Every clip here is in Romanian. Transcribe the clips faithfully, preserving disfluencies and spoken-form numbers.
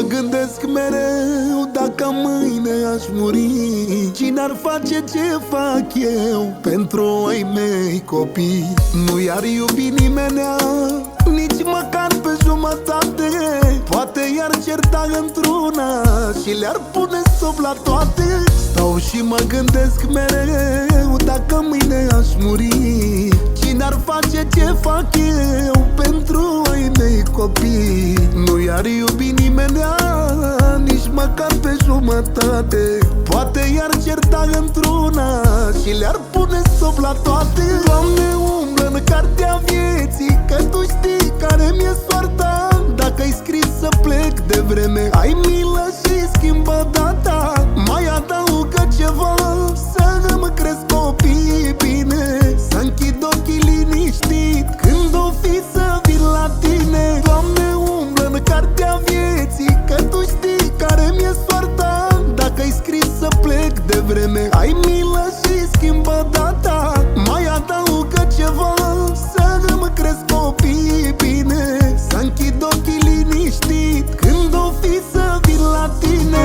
gândesc mereu, dacă mâine aș muri, cine ar face ce fac eu pentru ai mei copii? Nu i-ar iubi nimenea, nici măcar pe jumătate. Poate i-ar certa într-una și le-ar pune sub la toate. Stau și mă gândesc mereu, dacă mâine aș muri, cine ar face ce fac eu pentru ai mei copii? Nu i-ar iubi nimenea, nici măcar pe jumătate. Poate i-ar certa într-una și le-ar pune sub la toate. Doamne, umblă în cartea vieții, că Tu știi care mi-e soarta. Dacă-i scris să plec de vreme, ai milă și schimbă data. Mai adaugă ceva, să îmi cresc copiii bine, să închid ochii liniștit când o fi să vin la Tine. Doamne, umblă în cartea vieții, că Tu știi care mi-e soarta. Dacă-i scris să plec de vreme, ai milă și schimbă data. Mai adaugă ceva, să îmi cresc copiii bine, să închid ochii liniștit când o fi să vin la Tine.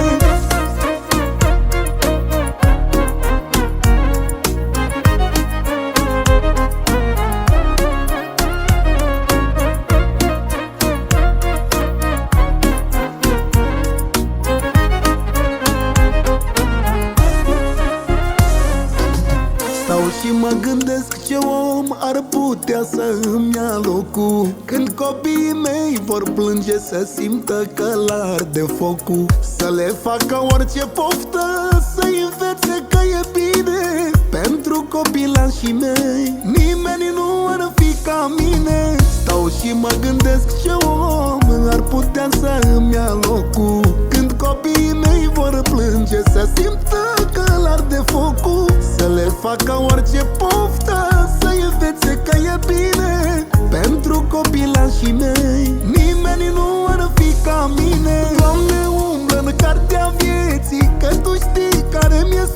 Stau și mă gândesc ce om ar putea să îmi ia locul când copiii mei vor plânge, să simtă că l-arde focul. Să le facă orice poftă, să-i învețe că e bine pentru copilașii mei. Nimeni nu ar fi ca mine. Stau și mă gândesc ce om ar putea să îmi ia locul când copiii mei vor plânge, să simtă că l-arde focul. Să le facă orice poftă, să-i învețe că e bine pentru copilașii mei. Nimeni nu ar fi ca mine. Doamne, umblă în cartea vieții, că Tu știi care mi-e